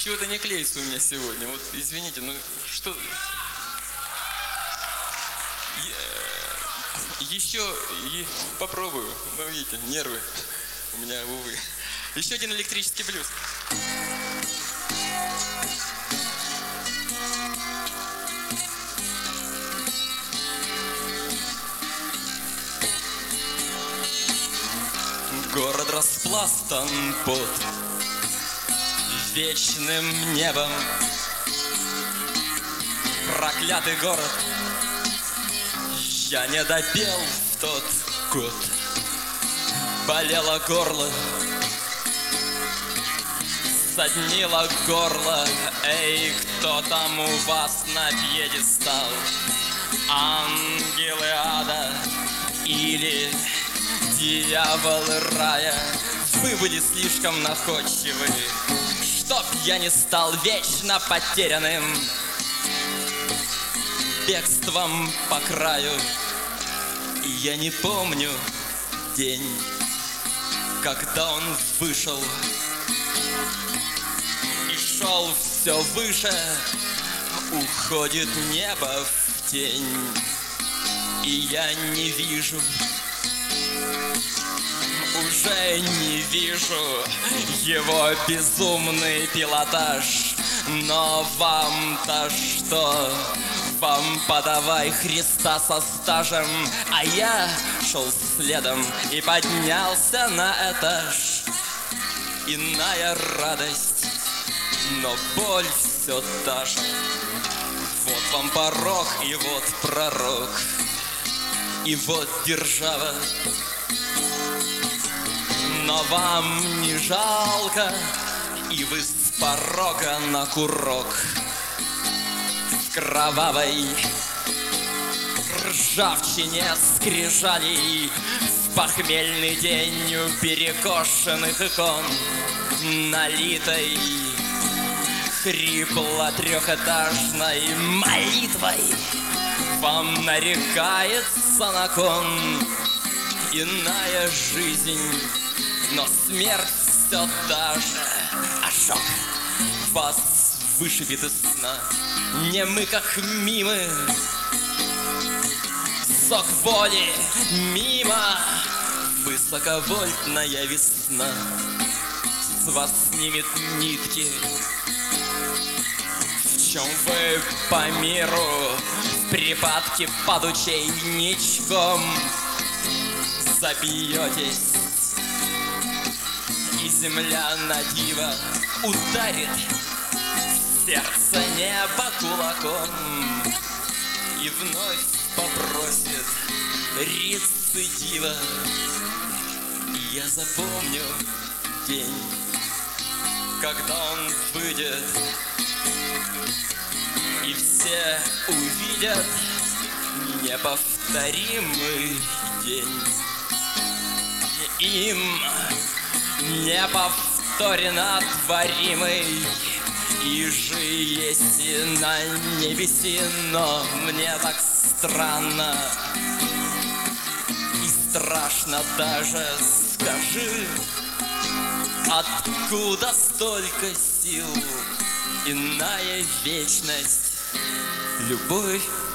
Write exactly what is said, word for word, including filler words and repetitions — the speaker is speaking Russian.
Чего-то не клеится у меня сегодня. Вот извините, ну что... Я... Еще и попробую. Ну видите, нервы у меня, увы. Еще один электрический блюз. Город распластан под вечным небом. Проклятый город, я не допел в тот год. Болело горло, соднило горло. Эй, кто там у вас на пьедестал? Ангелы ада или дьяволы рая? Вы были слишком находчивы, чтоб я не стал вечно потерянным бегством по краю. Я не помню день, когда он вышел и шел все выше. Уходит небо в тень, и я не вижу, уже не вижу его безумный пилотаж. Но вам-то что? Вам подавай Христа со стажем. А я шел следом и поднялся на этаж. Иная радость, но боль все та же. Вот вам порог, и вот пророк, и вот держава. Но вам не жалко, и вы с порога на курок в кровавой ржавчине скрижалей, в похмельный день у перекошенных икон, налитой хрипло трехэтажной молитвой, вам нарекается на кон иная жизнь. Но смерть все та же, ожог вас вышибет из сна. Не мы, как мимы, сок воли мимо. Высоковольтная весна с вас снимет нитки. В чем вы по миру в припадке падучей ничком забьетесь, и земля на диво ударит в сердце неба кулаком и вновь попросит рецидива. Я запомню день, когда он выйдет, и все увидят неповторимый день. Им неповторенно творимый, и же есть и на небеси. Но мне так странно и страшно даже. Скажи, откуда столько сил? Иная вечность, любовь